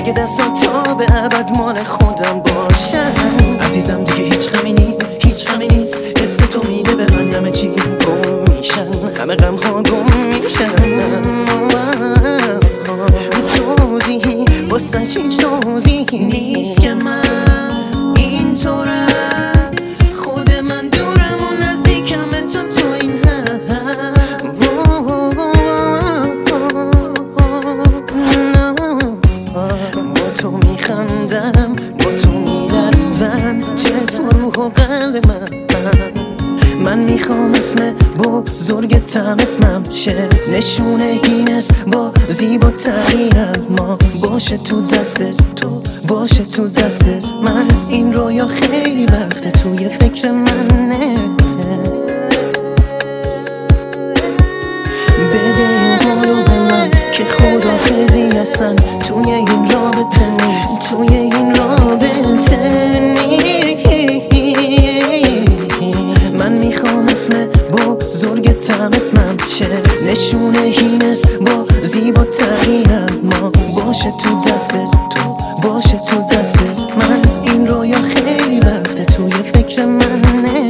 اگه دستان تا به ابد مال خودم باشن. عزیزم دیگه هیچ غمی نیست، هیچ غمی نیست. حس تو میده به من همه چی گم میشن، همه غم ها گم میشن. توضیحی واسه هیچ توضیحی نیست که من اینطورم. خود من دورم و نزدیکم تو این هم. با تو میخندم، با تو میلرزم جسم و روح و قلب من میخوام اسم بزرگتم اسمم شه، نشونه گینس با زیباترین ما باشه تو دست تو، باشه تو دست من. این رویا خیلی وقته توی فکر منه. بده این حالو به من که خداحافظی هستن توی این رابطه نیست، توی این رابطه نیست. من میخوام اسم بزرگتم اسمم شه، نشونه هینست با زیباترین ما باشه تو دست تو، باشه تو دست من. این رویا خیلی وقته توی فکر منه.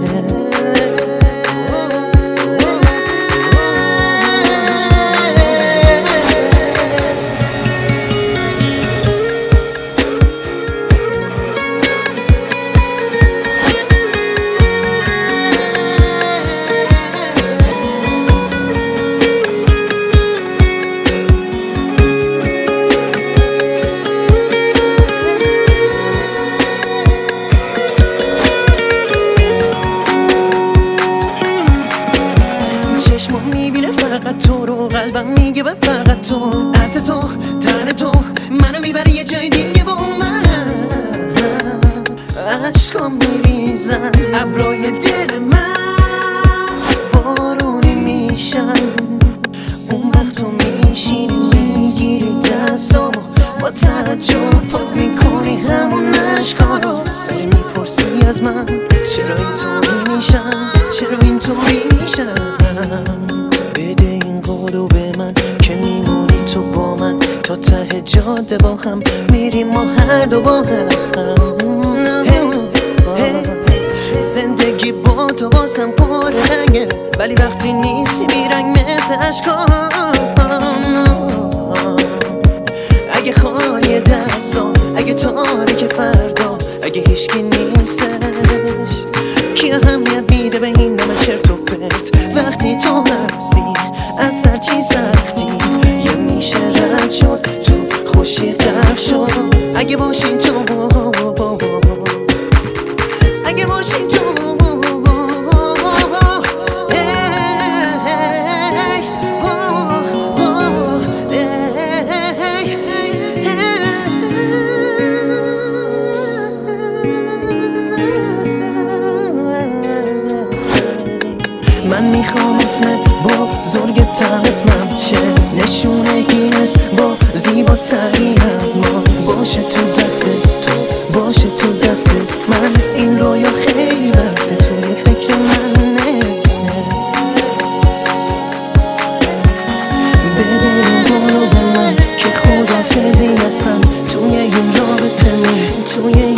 فقط تو رو قلبم میگه به فقط تو، عطر تو، تن تو منو میبره یه جای دیگه با من. عشقام میریزن ابرای دل من، بارونی میشن. اون وقت تو میشینی میگیری دستامو، با تعجب پاک میکنی همون عشقا رو. سعی میپرسی از من چرا اینطوری میشن، چرا اینطوری میشن. بده این قولو به من که میمونی تو با من تا ته جاده با هم میریم ما هر دو با هم. زندگی با تو واسم پر رنگه، ولی وقتی نیستی بیرنگ مثل عشقام. اگه خواهی دستام، اگه تاریک فردا، اگه هیچکی نیستش، کی اهمیت میده به این همه چرت و پرت وقتی تو هستی؟ از سر چی سختی یه میشه رد شد، تو خوشی غرق شد. اگه باشی تو، اگه باشی تو، من میخوام اسم بزرگتم اسمم شه، نشونه گینس با زیباترین ما باشه تو دست تو، باشه تو دست من. این رویا خیلی وقته توی فکر منه. بده این حالو به من که خداحافظی هستن توی این رابطه نیست، توی